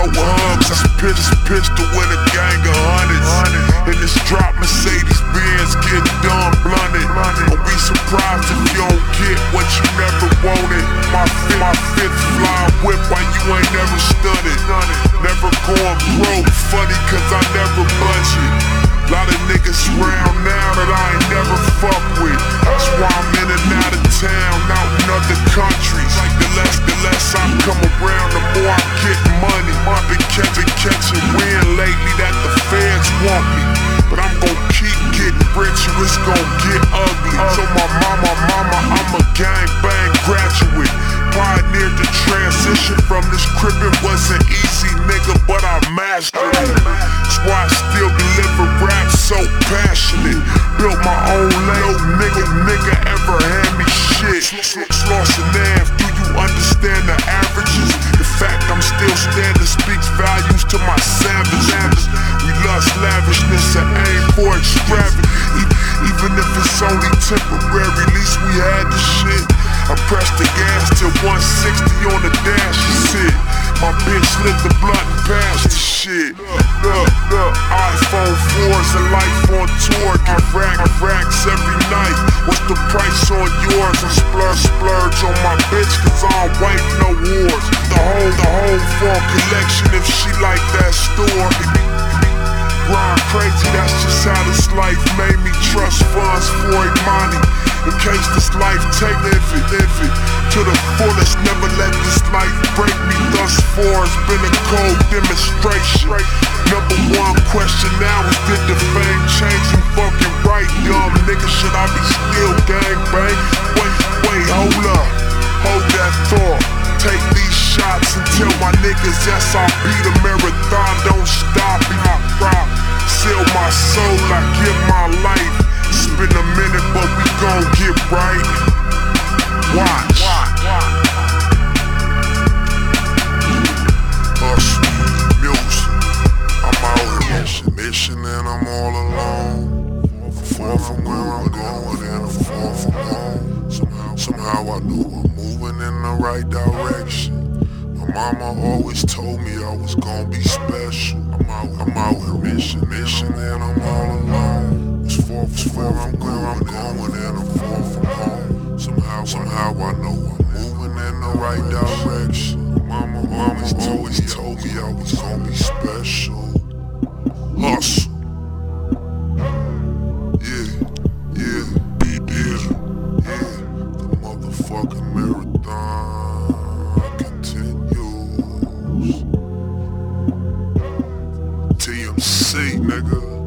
out with hugs. I pistol with a gang of hundreds. In this drop Mercedes Benz get done blunted. Don't be surprised if you don't get what you never wanted. My fifth fly whip while you ain't never stunted. Never going broke, funny cause I never budget. Lot of niggas round now that I ain't never fuck with. That's why I'm in and out of town, out in other countries. The less I come around, the more I get money. I've been catching wind lately that the feds want me, but I'm gon' keep getting rich or it's gon' get ugly. So my mama, I'm a gangbang graduate. Pioneered the transition from this crippin' wasn't easy, nigga, but I mastered it. That's why I still deliver raps so passionate. Built my own lane, nigga ever hand me shit. Sloss and Nav, do you understand the averages? The fact I'm still standing speaks values to my savage. We lust lavishness and aim for extravagance. Even if it's only temporary, at least we had the shit. I pressed the gas till 160 on the dash, shit. My bitch lit the blunt and passed the shit. Look, iPhone 4s and life on tour. Get racks every night. What's the price on yours? And splurge on my bitch cause I don't wipe no wars. The whole farm collection if she like that store. Grind crazy, that's just how this life made me trust funds for Imani. In case this life take live it to the fullest, never let this life break me. Thus far it's been a cold demonstration. Number one question now is did the fame change you fucking right? Dumb nigga, should I be still gangbang? Wait, hold up, hold that thought. Take these shots until my niggas, yes I'll beat a marathon, don't stop me. I rock, seal my soul, I give my life. It's been a minute but we gon' get right. Watch. Hustle, music, I'm out here mission and I'm all alone. Far from where I'm going and I'm far from home. Somehow I knew I'm moving in the right direction. My mama always told me I was gonna be special. I'm out here mission and I'm all alone. It's far from where I'm going and I'm far from home. Somehow I know I'm moving in the right direction. Mama always told me I was gonna be special. Hustle. Yeah. The motherfucking marathon continues. TMC, nigga.